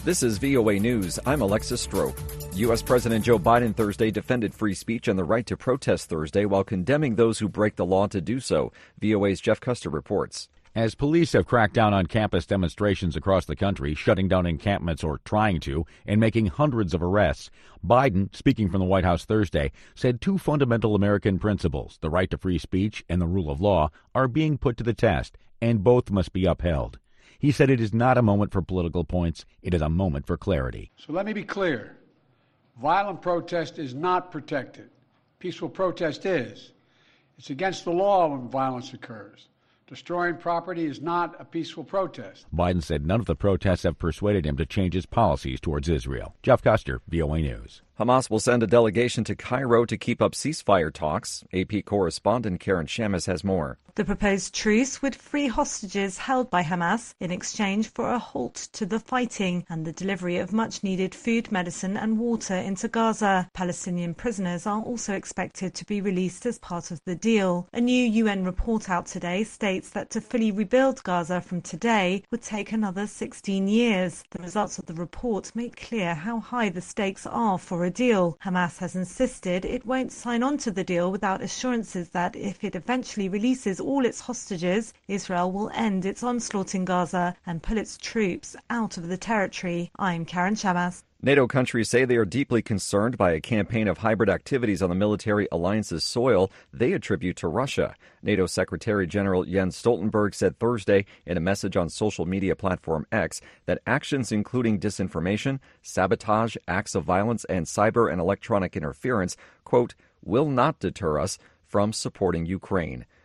This is VOA News. I'm Alexis Strope. U.S. President Joe Biden Thursday defended free speech and the right to protest Thursday while condemning those who break the law to do so. VOA's Jeff Custer reports. As police have cracked down on campus demonstrations across the country, shutting down encampments or trying to, and making hundreds of arrests, Biden, speaking from the White House Thursday, said two fundamental American principles, the right to free speech and the rule of law, are being put to the test, and both must be upheld. He said it is not a moment for political points, it is a moment for clarity. So let me be clear. Violent protest is not protected. Peaceful protest is. It's against the law when violence occurs. Destroying property is not a peaceful protest. Biden said none of the protests have persuaded him to change his policies towards Israel. Jeff Custer, VOA News. Hamas will send a delegation to Cairo to keep up ceasefire talks. AP correspondent Karen Shamis has more. The proposed truce would free hostages held by Hamas in exchange for a halt to the fighting and the delivery of much-needed food, medicine and water into Gaza. Palestinian prisoners are also expected to be released as part of the deal. A new UN report out today states that to fully rebuild Gaza from today would take another 16 years. The results of the report make clear how high the stakes are for a deal. Hamas has insisted it won't sign on to the deal without assurances that if it eventually releases all its hostages, Israel will end its onslaught in Gaza and pull its troops out of the territory. I'm Karen Shamas. NATO countries say they are deeply concerned by a campaign of hybrid activities on the military alliance's soil they attribute to Russia. NATO Secretary General Jens Stoltenberg said Thursday in a message on social media platform X that actions including disinformation, sabotage, acts of violence, and cyber and electronic interference, quote, will not deter us from supporting Ukraine.